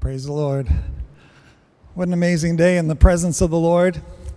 Praise the Lord. What an amazing day in the presence of the Lord.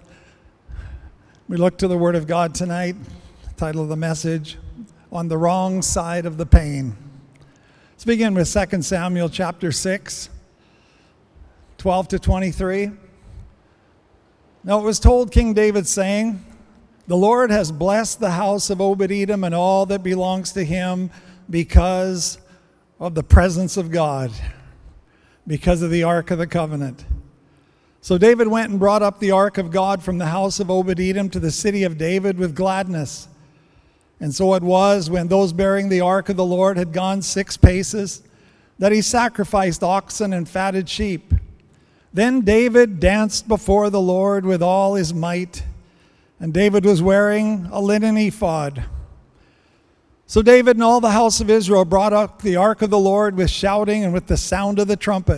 We look to the Word of God tonight. The title of the message, On the Wrong Side of the Pain. Let's begin with 2 Samuel chapter 6, 12 to 23. Now it was told King David, saying, "The Lord has blessed the house of Obed-Edom and all that belongs to him because of the presence of God, because of the Ark of the Covenant." So David went and brought up the Ark of God from the house of Obed-Edom to the city of David with gladness. And so it was, when those bearing the Ark of the Lord had gone 6 paces, that he sacrificed oxen and fatted sheep. Then David danced before the Lord with all his might, and David was wearing a linen ephod. So David and all the house of Israel brought up the Ark of the Lord with shouting and with the sound of the trumpet.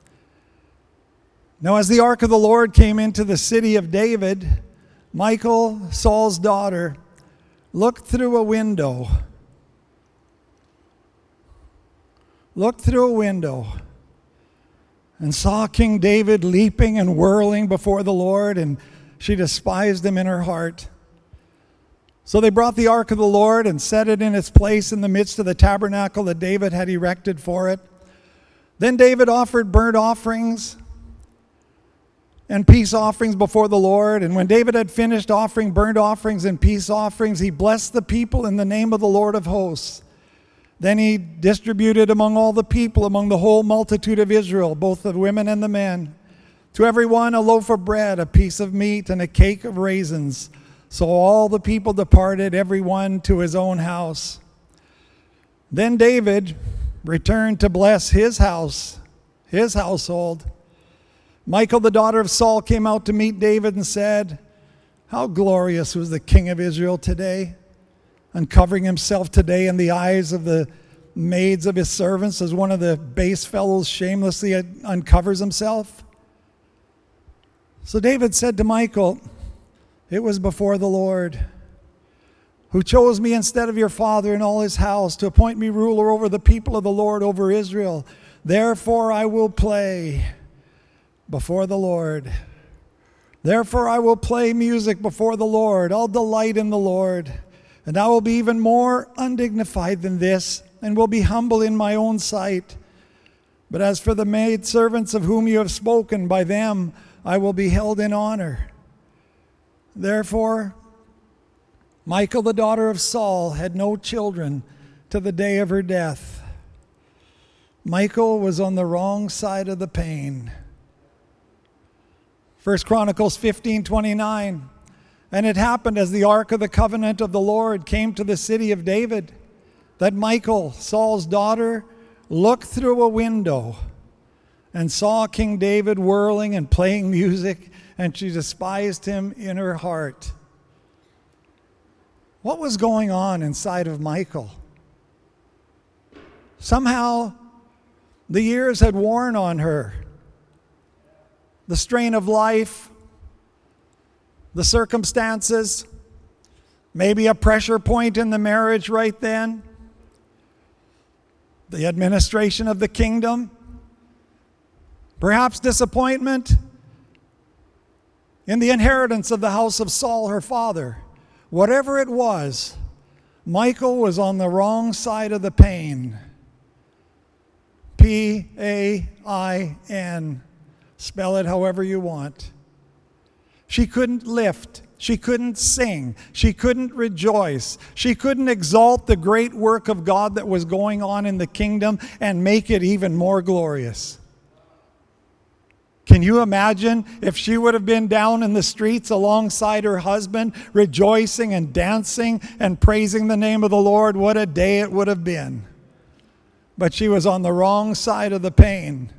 Now as the Ark of the Lord came into the city of David, Michal, Saul's daughter, looked through a window. And saw King David leaping and whirling before the Lord, and she despised him in her heart. So they brought the Ark of the Lord and set it in its place in the midst of the tabernacle that David had erected for it. Then David offered burnt offerings and peace offerings before the Lord. And when David had finished offering burnt offerings and peace offerings, he blessed the people in the name of the Lord of hosts. Then he distributed among all the people, among the whole multitude of Israel, both the women and the men, to every one a loaf of bread, a piece of meat, and a cake of raisins. So all the people departed, every one to his own house. Then David returned to bless his house, his household. Michal, the daughter of Saul, came out to meet David and said, "How glorious was the king of Israel today, uncovering himself today in the eyes of the maids of his servants, as one of the base fellows shamelessly uncovers himself." So David said to Michal, "It was before the Lord, who chose me instead of your father and all his house to appoint me ruler over the people of the Lord, over Israel. Therefore I will play before the Lord. Therefore I will play music before the Lord. I'll delight in the Lord. And I will be even more undignified than this, and will be humble in my own sight. But as for the maidservants of whom you have spoken, by them I will be held in honor." Therefore, Michal, the daughter of Saul, had no children to the day of her death. Michal was on the wrong side of the pain. 1 Chronicles 15:29. And it happened as the Ark of the Covenant of the Lord came to the city of David, that Michal, Saul's daughter, looked through a window and saw King David whirling and playing music, and she despised him in her heart. What was going on inside of Michal? Somehow the years had worn on her. The strain of life, the circumstances, maybe a pressure point in the marriage right then, the administration of the kingdom, perhaps disappointment in the inheritance of the house of Saul, her father. Whatever it was, Michal was on the wrong side of the pain. P-A-I-N. Spell it however you want. She couldn't lift. She couldn't sing. She couldn't rejoice. She couldn't exalt the great work of God that was going on in the kingdom and make it even more glorious. Can you imagine if she would have been down in the streets alongside her husband, rejoicing and dancing and praising the name of the Lord? What a day it would have been. But she was on the wrong side of the pain.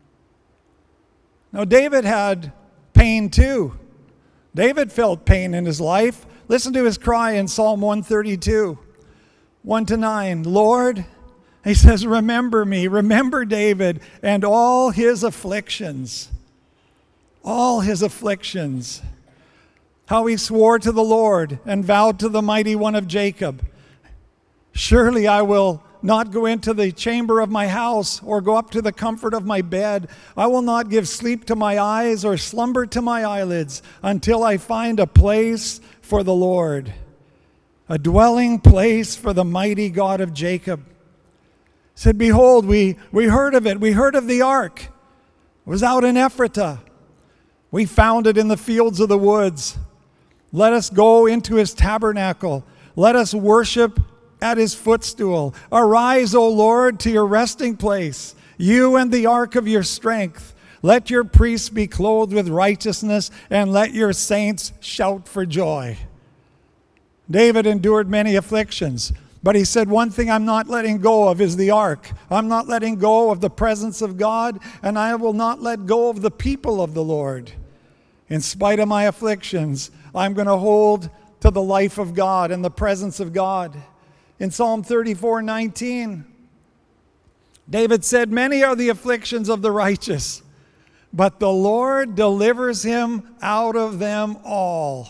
Now, David had pain too. David felt pain in his life. Listen to his cry in Psalm 132, 1-9. Lord, he says, remember me, remember David and all his afflictions. All his afflictions. How he swore to the Lord and vowed to the mighty one of Jacob, surely I will not go into the chamber of my house or go up to the comfort of my bed. I will not give sleep to my eyes or slumber to my eyelids until I find a place for the Lord, a dwelling place for the mighty God of Jacob. He said, behold, we heard of it. We heard of the ark. It was out in Ephratah. We found it in the fields of the woods. Let us go into his tabernacle. Let us worship at his footstool. Arise, O Lord, to your resting place, you and the ark of your strength. Let your priests be clothed with righteousness, and let your saints shout for joy. David endured many afflictions, but he said, one thing I'm not letting go of is the ark. I'm not letting go of the presence of God, and I will not let go of the people of the Lord. In spite of my afflictions, I'm going to hold to the life of God and the presence of God. In Psalm 34:19, David said, many are the afflictions of the righteous, but the Lord delivers him out of them all.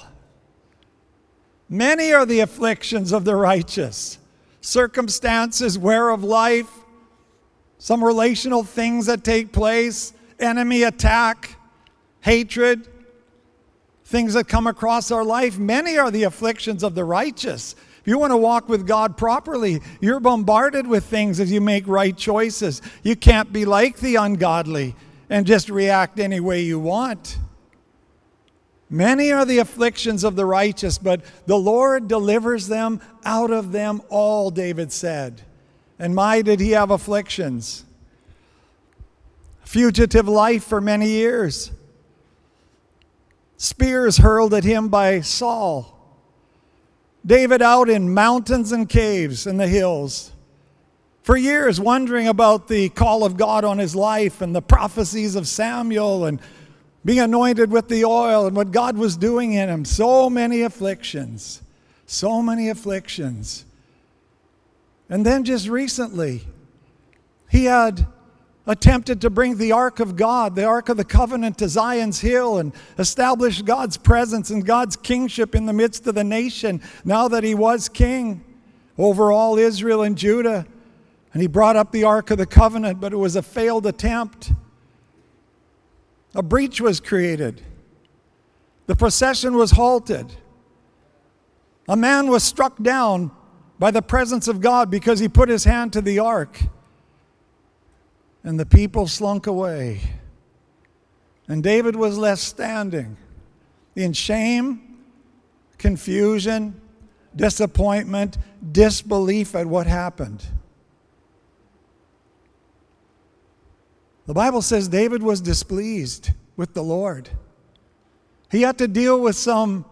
Many are the afflictions of the righteous. Circumstances, wear of life, some relational things that take place, enemy attack, hatred, things that come across our life. Many are the afflictions of the righteous. If you want to walk with God properly, you're bombarded with things as you make right choices. You can't be like the ungodly and just react any way you want. Many are the afflictions of the righteous, but the Lord delivers them out of them all, David said. And my, did he have afflictions. Fugitive life for many years. Spears hurled at him by Saul. David out in mountains and caves in the hills for years, wondering about the call of God on his life and the prophecies of Samuel and being anointed with the oil and what God was doing in him. So many afflictions. So many afflictions. And then just recently, he had attempted to bring the Ark of God, the Ark of the Covenant, to Zion's Hill and establish God's presence and God's kingship in the midst of the nation now that he was king over all Israel and Judah. And he brought up the Ark of the Covenant, but it was a failed attempt. A breach was created. The procession was halted. A man was struck down by the presence of God because he put his hand to the ark. And the people slunk away. And David was left standing in shame, confusion, disappointment, disbelief at what happened. The Bible says David was displeased with the Lord. He had to deal with some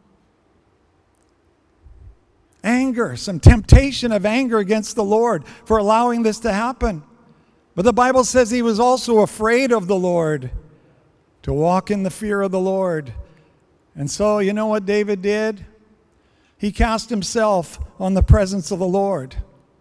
anger, some temptation of anger against the Lord for allowing this to happen. But the Bible says he was also afraid of the Lord, to walk in the fear of the Lord. And so, you know what David did? He cast himself on the presence of the Lord.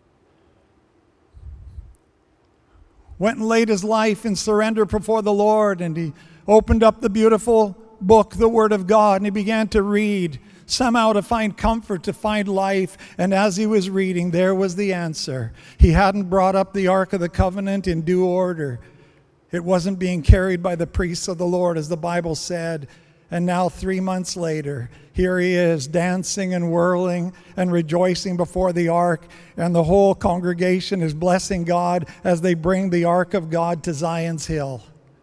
Went and laid his life in surrender before the Lord, and he opened up the beautiful book, the Word of God, and he began to read, somehow to find comfort, to find life. And as he was reading, there was the answer. He hadn't brought up the Ark of the Covenant in due order. It wasn't being carried by the priests of the Lord, as the Bible said. And now 3 months later, here he is dancing and whirling and rejoicing before the ark, and the whole congregation is blessing God as they bring the ark of God to Zion's Hill.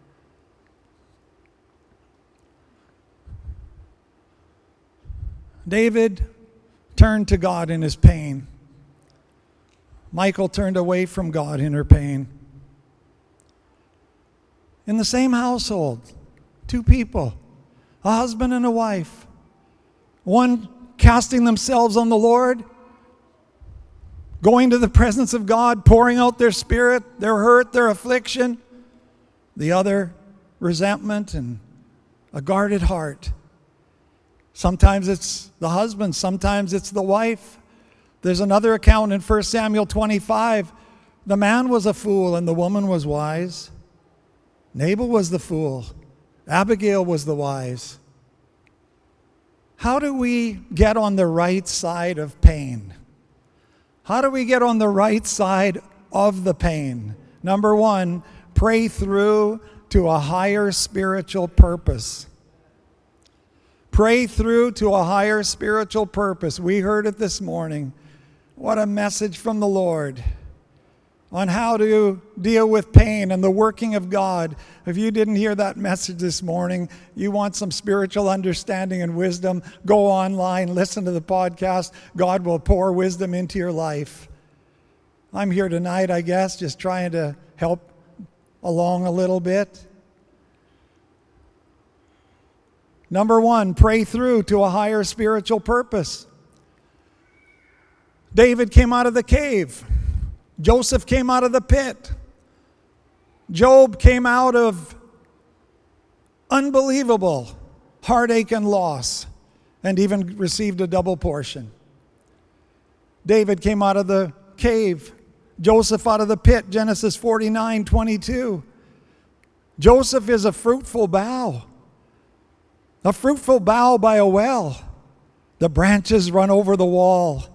David turned to God in his pain. Michal turned away from God in her pain. In the same household, two people, a husband and a wife, one casting themselves on the Lord, going to the presence of God, pouring out their spirit, their hurt, their affliction. The other, resentment and a guarded heart. Sometimes it's the husband, sometimes it's the wife. There's another account in 1 Samuel 25. The man was a fool and the woman was wise. Nabal was the fool. Abigail was the wise. How do we get on the right side of pain? How do we get on the right side of the pain? Number one, pray through to a higher spiritual purpose. Pray through to a higher spiritual purpose. We heard it this morning. What a message from the Lord on how to deal with pain and the working of God. If you didn't hear that message this morning, you want some spiritual understanding and wisdom, go online, listen to the podcast. God will pour wisdom into your life. I'm here tonight, I guess, just trying to help along a little bit. Number one, pray through to a higher spiritual purpose. David came out of the cave. Joseph came out of the pit. Job came out of unbelievable heartache and loss and even received a double portion. David came out of the cave. Joseph out of the pit, Genesis 49:22. Joseph is a fruitful bough by a well. The branches run over the wall.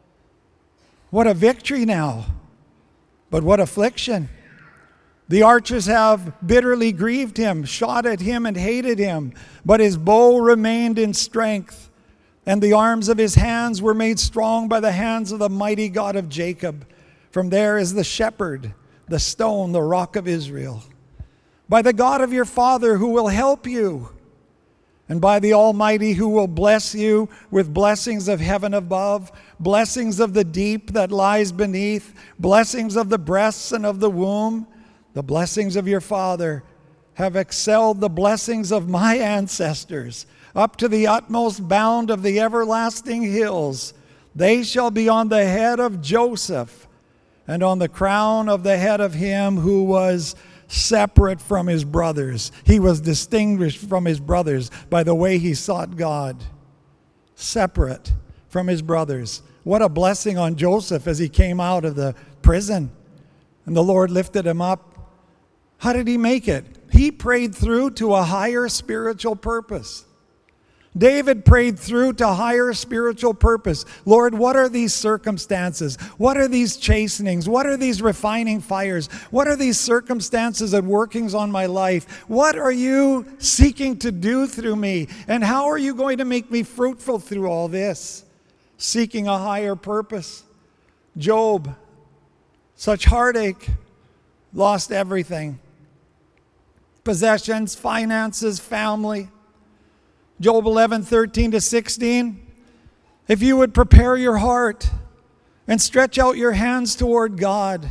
What a victory now, but what affliction. The archers have bitterly grieved him, shot at him and hated him, but his bow remained in strength, and the arms of his hands were made strong by the hands of the mighty God of Jacob. From there is the shepherd, the stone, the rock of Israel. By the God of your father who will help you, and by the Almighty who will bless you with blessings of heaven above, blessings of the deep that lies beneath, blessings of the breasts and of the womb. The blessings of your father have excelled the blessings of my ancestors, up to the utmost bound of the everlasting hills. They shall be on the head of Joseph, and on the crown of the head of him who was separate from his brothers. He was distinguished from his brothers by the way he sought God. Separate from his brothers. What a blessing on Joseph as he came out of the prison. And the Lord lifted him up. How did he make it? He prayed through to a higher spiritual purpose. David prayed through to higher spiritual purpose. Lord, what are these circumstances? What are these chastenings? What are these refining fires? What are these circumstances and workings on my life? What are you seeking to do through me? And how are you going to make me fruitful through all this? Seeking a higher purpose. Job, such heartache, lost everything. Possessions, finances, family. Job 11:13-16. If you would prepare your heart and stretch out your hands toward God.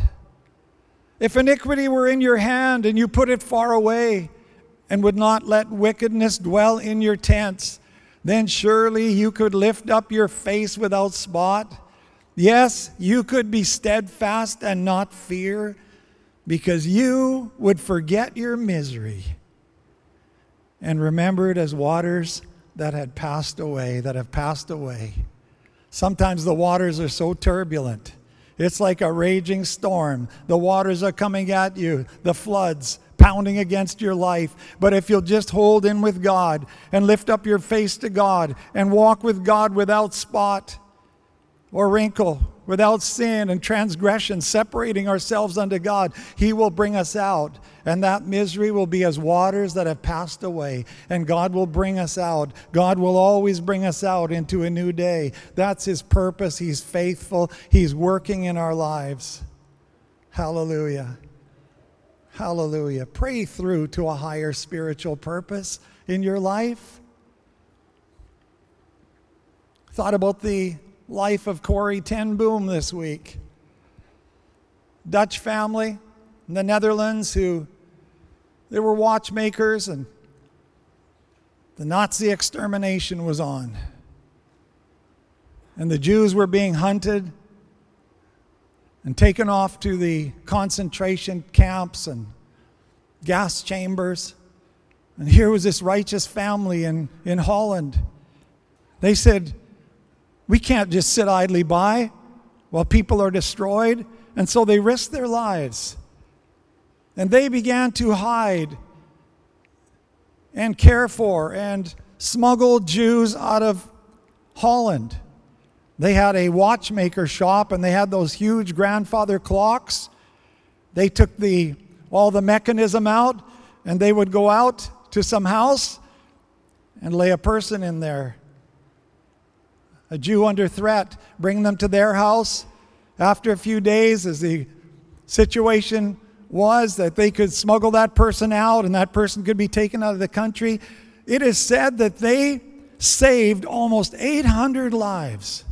If iniquity were in your hand and you put it far away and would not let wickedness dwell in your tents, then surely you could lift up your face without spot. Yes, you could be steadfast and not fear, because you would forget your misery and remember it as waters that have passed away. Sometimes the waters are so turbulent. It's like a raging storm. The waters are coming at you, the floods pounding against your life. But if you'll just hold in with God and lift up your face to God and walk with God without spot or wrinkle, without sin and transgression, separating ourselves unto God, He will bring us out. And that misery will be as waters that have passed away. And God will bring us out. God will always bring us out into a new day. That's His purpose. He's faithful. He's working in our lives. Hallelujah. Hallelujah. Pray through to a higher spiritual purpose in your life. Thought about the life of Corrie ten Boom this week. Dutch family in the Netherlands they were watchmakers, and the Nazi extermination was on. And the Jews were being hunted and taken off to the concentration camps and gas chambers. And here was this righteous family in Holland. They said, we can't just sit idly by while people are destroyed. And so they risked their lives. And they began to hide and care for and smuggle Jews out of Holland. They had a watchmaker shop, and they had those huge grandfather clocks. They took all the mechanism out, and they would go out to some house and lay a person in there. A Jew under threat, bring them to their house. After a few days, as the situation was that they could smuggle that person out and that person could be taken out of the country, it is said that they saved almost 800 lives.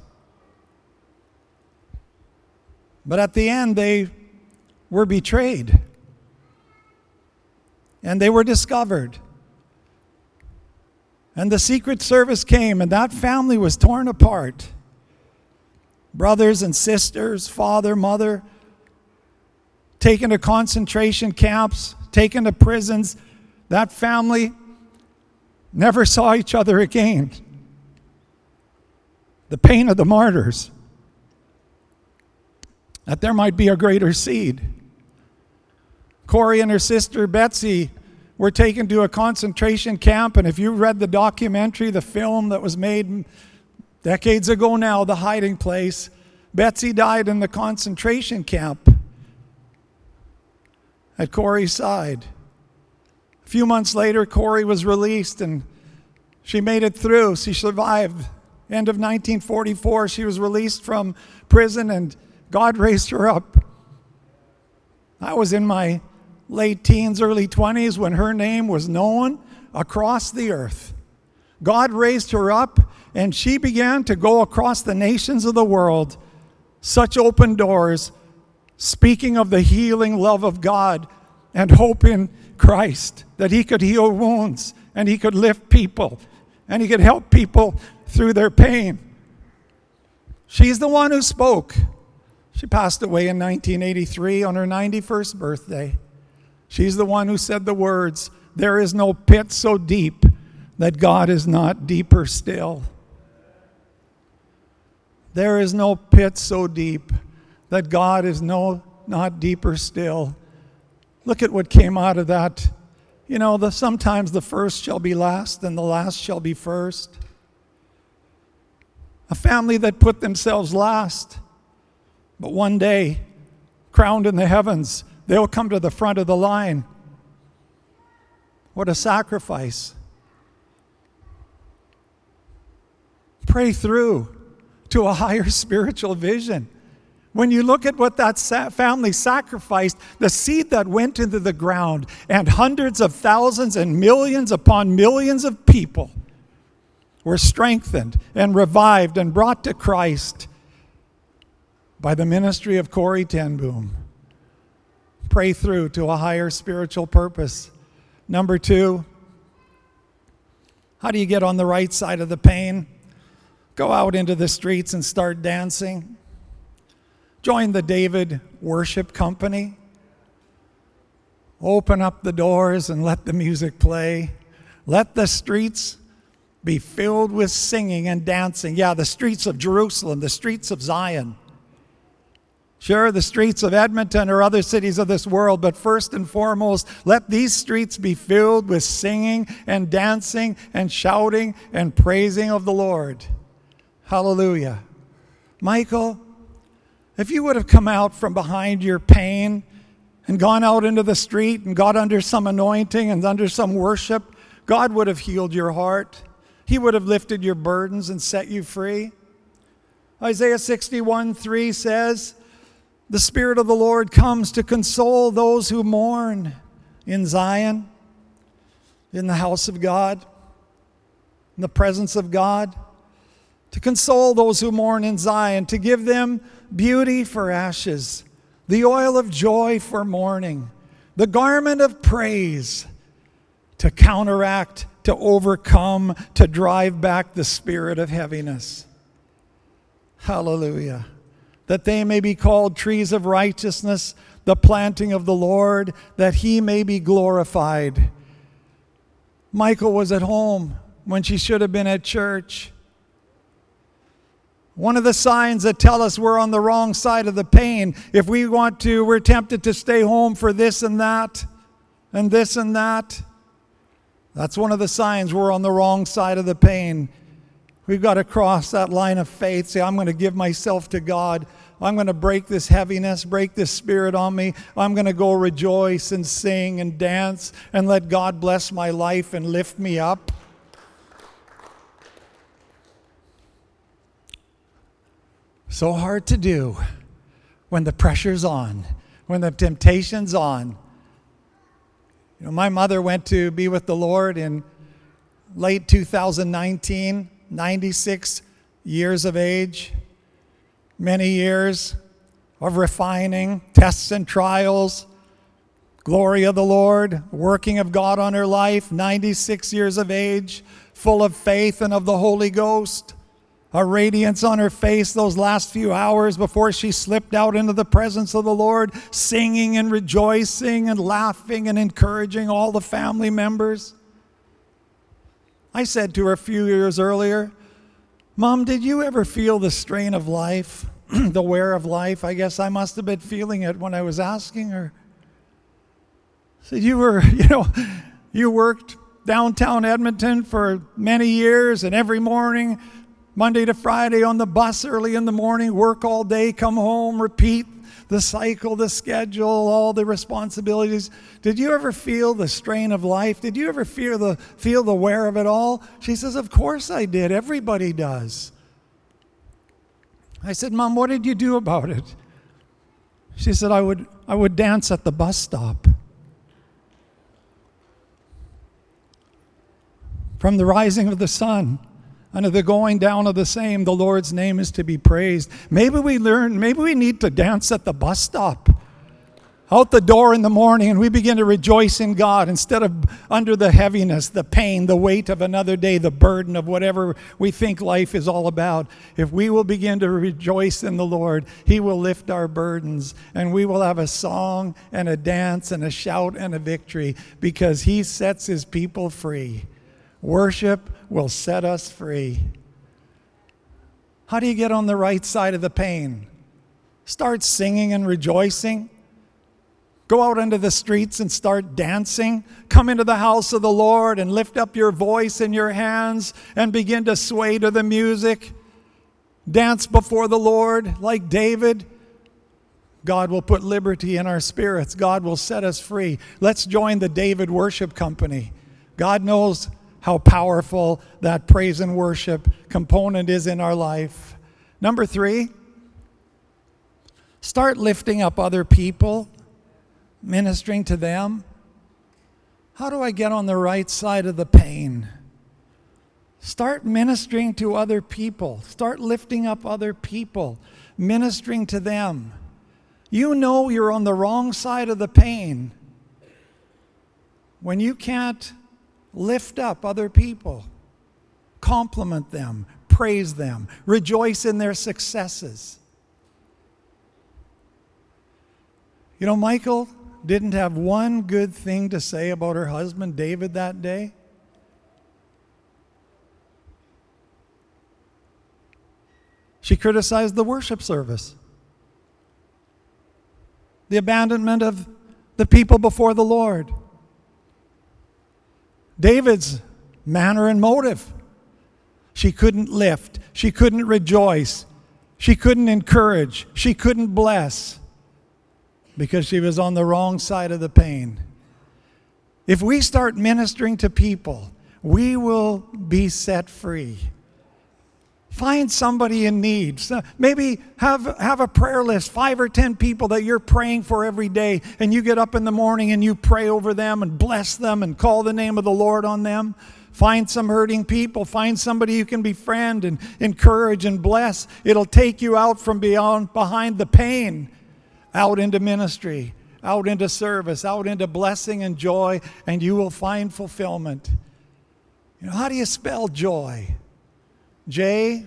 But at the end, they were betrayed. And they were discovered. And the Secret Service came, and that family was torn apart. Brothers and sisters, father, mother, taken to concentration camps, taken to prisons. That family never saw each other again. The pain of the martyrs. That there might be a greater seed. Corrie and her sister Betsy were taken to a concentration camp, and if you read the documentary, the film that was made decades ago now, The Hiding Place, Betsy died in the concentration camp at Corrie's side. A few months later, Corrie was released, and she made it through. She survived. End of 1944, she was released from prison, and God raised her up. I was in my late teens, early 20s when her name was known across the earth. God raised her up, and she began to go across the nations of the world. Such open doors, speaking of the healing love of God and hope in Christ, that he could heal wounds and he could lift people and he could help people through their pain. She's the one who spoke. She passed away in 1983 on her 91st birthday. She's the one who said the words, "There is no pit so deep that God is not deeper still." There is no pit so deep that God is not deeper still. Look at what came out of that. You know, sometimes the first shall be last and the last shall be first. A family that put themselves last, but one day, crowned in the heavens, they'll come to the front of the line. What a sacrifice. Pray through to a higher spiritual vision. When you look at what that family sacrificed, the seed that went into the ground, and hundreds of thousands and millions upon millions of people were strengthened and revived and brought to Christ by the ministry of Corrie ten Boom. Pray through to a higher spiritual purpose. Number 2, how do you get on the right side of the pain? Go out into the streets and start dancing. Join the David Worship Company. Open up the doors and let the music play. Let the streets be filled with singing and dancing. Yeah, the streets of Jerusalem, the streets of Zion. Sure, the streets of Edmonton or other cities of this world, but first and foremost, let these streets be filled with singing and dancing and shouting and praising of the Lord. Hallelujah. Michael, if you would have come out from behind your pain and gone out into the street and got under some anointing and under some worship, God would have healed your heart. He would have lifted your burdens and set you free. Isaiah 61:3 says, "The Spirit of the Lord comes to console those who mourn in Zion," in the house of God, in the presence of God. To console those who mourn in Zion, to give them beauty for ashes, the oil of joy for mourning, the garment of praise, to counteract, to overcome, to drive back the spirit of heaviness. Hallelujah. That they may be called trees of righteousness, the planting of the Lord, that he may be glorified. Michael was at home when she should have been at church. One of the signs that tell us we're on the wrong side of the pain, if we're tempted to stay home for this and that, and this and that. That's one of the signs we're on the wrong side of the pain. We've got to cross that line of faith, say, I'm going to give myself to God. I'm going to break this heaviness, break this spirit on me. I'm going to go rejoice and sing and dance and let God bless my life and lift me up. So hard to do when the pressure's on, when the temptation's on. You know, my mother went to be with the Lord in late 2019, 96 years of age, many years of refining, tests and trials, glory of the Lord, working of God on her life, 96 years of age, full of faith and of the Holy Ghost. A radiance on her face those last few hours before she slipped out into the presence of the Lord, singing and rejoicing and laughing and encouraging all the family members. I said to her a few years earlier, Mom, did you ever feel the strain of life, the wear of life? I guess I must have been feeling it when I was asking her. I said, you worked downtown Edmonton for many years, and every morning, Monday to Friday on the bus early in the morning, work all day, come home, repeat the cycle, the schedule, all the responsibilities. Did you ever feel the strain of life? Did you ever feel the wear of it all? She says, of course I did. Everybody does. I said, Mom, what did you do about it? She said, I would dance at the bus stop. From the rising of the sun unto the going down of the same, the Lord's name is to be praised. Maybe we need to dance at the bus stop. Out the door in the morning, and we begin to rejoice in God instead of under the heaviness, the pain, the weight of another day, the burden of whatever we think life is all about. If we will begin to rejoice in the Lord, He will lift our burdens, and we will have a song and a dance and a shout and a victory because He sets His people free. Worship will set us free. How do you get on the right side of the pain? Start singing and rejoicing. Go out into the streets and start dancing. Come into the house of the Lord and lift up your voice and your hands and begin to sway to the music. Dance before the Lord like David. God will put liberty in our spirits. God will set us free. Let's join the David Worship Company. God knows how powerful that praise and worship component is in our life. Number 3, start lifting up other people, ministering to them. How do I get on the right side of the pain? Start ministering to other people. Start lifting up other people, ministering to them. You know you're on the wrong side of the pain when you can't lift up other people, compliment them, praise them, rejoice in their successes. You know, Michal didn't have one good thing to say about her husband, David, that day. She criticized the worship service, the abandonment of the people before the Lord. David's manner and motive. She couldn't lift. She couldn't rejoice. She couldn't encourage. She couldn't bless because she was on the wrong side of the pain. If we start ministering to people, we will be set free. Find somebody in need. Maybe have a prayer list, 5 or 10 people that you're praying for every day, and you get up in the morning and you pray over them and bless them and call the name of the Lord on them. Find some hurting people. Find somebody you can befriend and encourage and bless. It'll take you out from behind the pain, out into ministry, out into service, out into blessing and joy, and you will find fulfillment. You know, how do you spell joy? J-O-Y.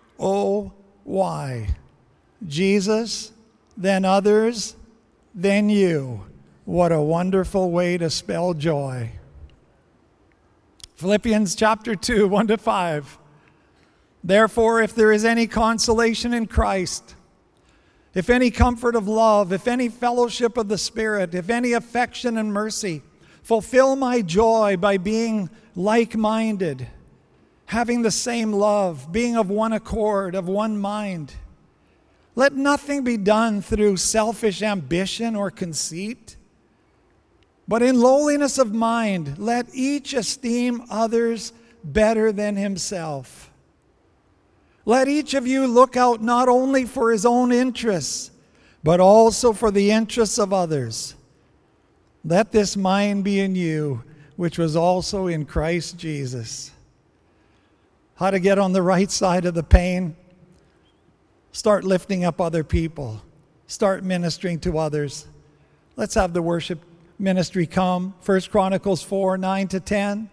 Jesus, then others, then you. What a wonderful way to spell joy. Philippians chapter 2, 1-5. Therefore, if there is any consolation in Christ, if any comfort of love, if any fellowship of the Spirit, if any affection and mercy, fulfill my joy by being like-minded, having the same love, being of one accord, of one mind. Let nothing be done through selfish ambition or conceit, but in lowliness of mind, let each esteem others better than himself. Let each of you look out not only for his own interests, but also for the interests of others. Let this mind be in you, which was also in Christ Jesus. How to get on the right side of the pain? Start lifting up other people. Start ministering to others. Let's have the worship ministry come. 1 Chronicles 4, 9-10.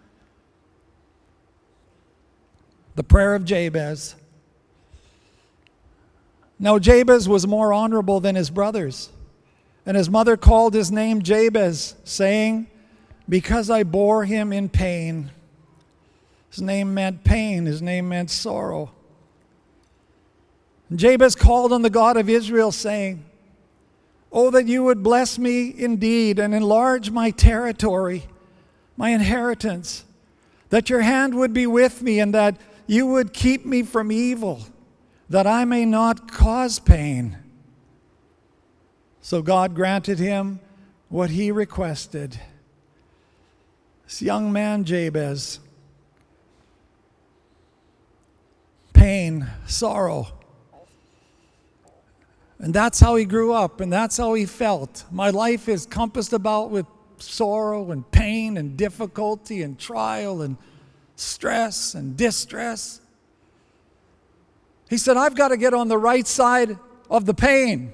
The prayer of Jabez. Now Jabez was more honorable than his brothers, and his mother called his name Jabez, saying, because I bore him in pain. His name meant pain. His name meant sorrow. And Jabez called on the God of Israel, saying, oh, that you would bless me indeed and enlarge my territory, my inheritance, that your hand would be with me and that you would keep me from evil, that I may not cause pain. So God granted him what he requested. This young man, Jabez, pain, sorrow. And that's how he grew up, and that's how he felt. My life is compassed about with sorrow and pain and difficulty and trial and stress and distress. He said, I've got to get on the right side of the pain.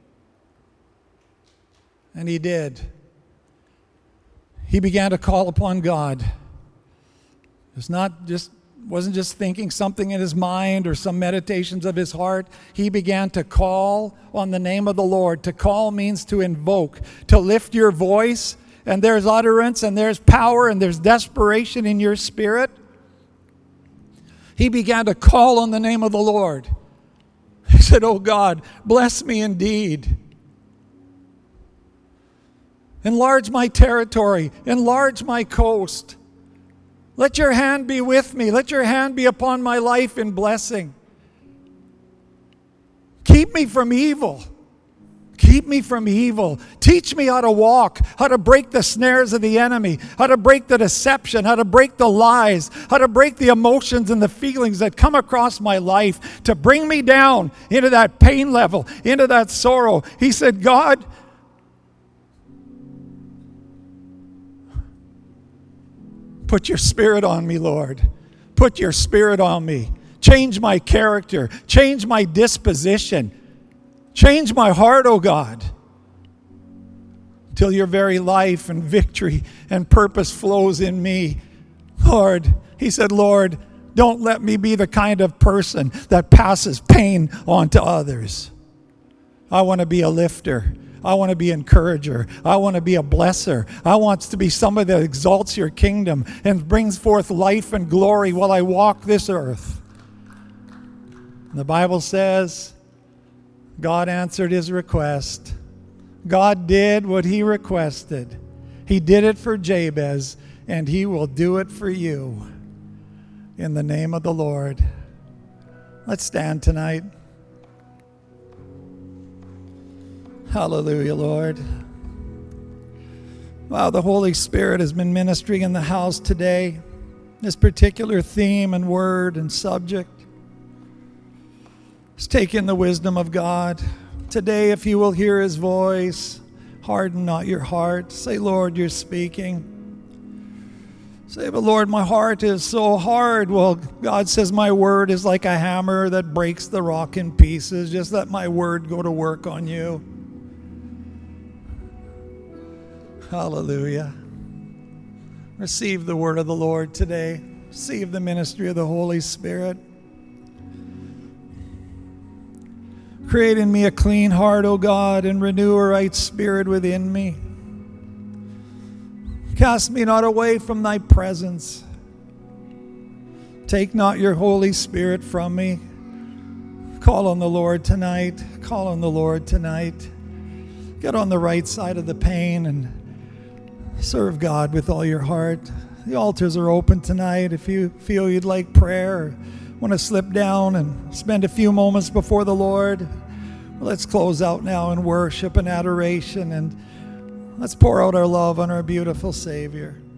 And he did. He began to call upon God. Wasn't just thinking something in his mind or some meditations of his heart. He began to call on the name of the Lord. To call means to invoke, to lift your voice, and there's utterance, and there's power, and there's desperation in your spirit. He began to call on the name of the Lord. He said, oh God, bless me indeed. Enlarge my territory. Enlarge my coast. Let your hand be with me. Let your hand be upon my life in blessing. Keep me from evil. Keep me from evil. Teach me how to walk, how to break the snares of the enemy, how to break the deception, how to break the lies, how to break the emotions and the feelings that come across my life to bring me down into that pain level, into that sorrow. He said, God, put your spirit on me, Lord. Put your spirit on me. Change my character. Change my disposition. Change my heart, oh God, till your very life and victory and purpose flows in me. Lord, he said, Lord, don't let me be the kind of person that passes pain on to others. I want to be a lifter. I want to be an encourager. I want to be a blesser. I want to be somebody that exalts your kingdom and brings forth life and glory while I walk this earth. The Bible says God answered his request. God did what he requested. He did it for Jabez, and he will do it for you. In the name of the Lord. Let's stand tonight. Hallelujah, Lord. Wow, the Holy Spirit has been ministering in the house today. This particular theme and word and subject. Let's take in the wisdom of God. Today, if you will hear his voice, harden not your heart. Say, Lord, you're speaking. Say, but Lord, my heart is so hard. Well, God says my word is like a hammer that breaks the rock in pieces. Just let my word go to work on you. Hallelujah. Receive the word of the Lord today. Receive the ministry of the Holy Spirit. Create in me a clean heart, O God, and renew a right spirit within me. Cast me not away from thy presence. Take not your Holy Spirit from me. Call on the Lord tonight. Call on the Lord tonight. Get on the right side of the pain and serve God with all your heart. The altars are open tonight. If you feel you'd like prayer or want to slip down and spend a few moments before the Lord, let's close out now in worship and adoration, and let's pour out our love on our beautiful Savior.